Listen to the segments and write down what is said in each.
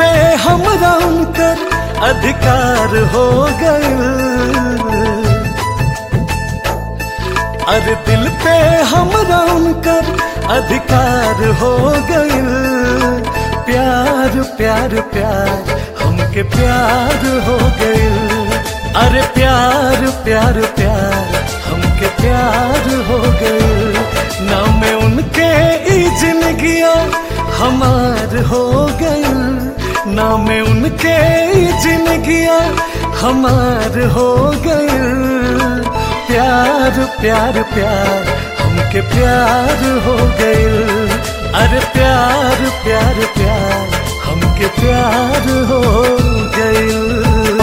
पे हमरा उनकर अधिकार हो गइल। अरे दिल पे हमरा उनकर अधिकार हो गइल। प्यार प्यार प्यार हमके प्यार हो गइल। अरे प्यार प्यार प्यार हमके प्यार हो गइल। नाम उनके ई जिंदगिया हमार हो गइल। नाम उनके ई जिंदगिया हमार हो गइल। प्यार प्यार प्यार हमके प्यार हो गइल। अरे प्यार प्यार प्यार हमके प्यार हो गइल।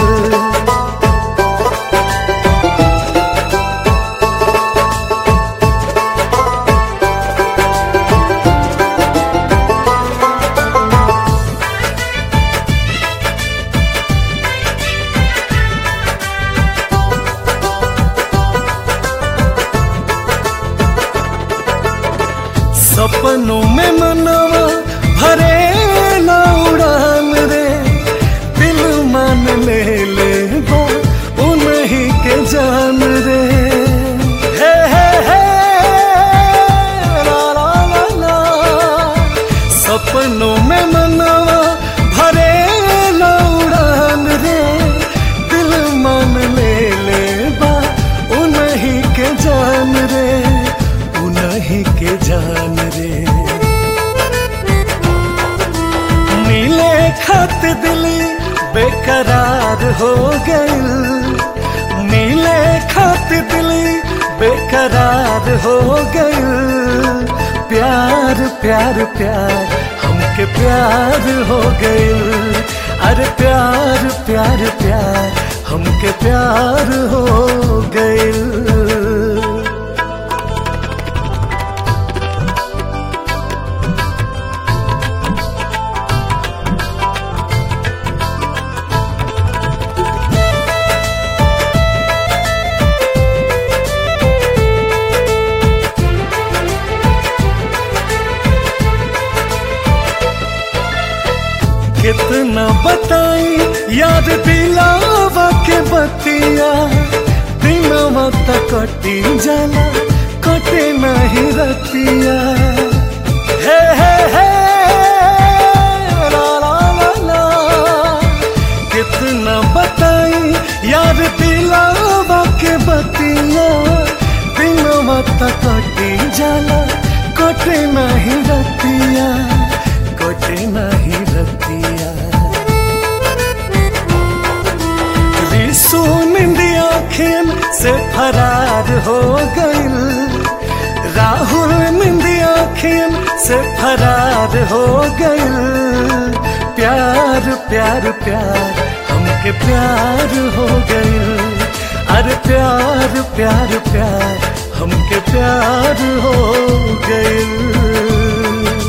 सपनों में मनवा भरे ना उड़ान रे। दिल मान ले ले वो उन्हीं के जान रे। हे हे हे ला ला ला ला। सपनों में मनवा भरे ना उड़ान रे। दिल मान ले ले बा उन्हीं के जान रे। उन्हीं के जान रे। नीले खत दिली बेकरार हो गइल। नीले खत दिली बेकरार हो गइल। प्यार प्यार प्यार हमके प्यार हो गइल। अरे प्यार प्यार प्यार हमके प्यार हो गइल। कितना बताई याद दिलावा के बतिया। दिनवा तक कटी जाला कटे नहीं रतिया। हे हे हे ला ला ला ला। कितना बताई याद दिलावा के बतिया। दिनवा तक कटी जाला कटे नहीं रतिया। कटे नहीं रतिया। निंदिया खेल से फरार हो गइल। राहुल निंदिया खेल से फरार हो गइल। प्यार प्यार प्यार हमके प्यार हो गइल। अरे प्यार प्यार प्यार हमके प्यार हो गइल।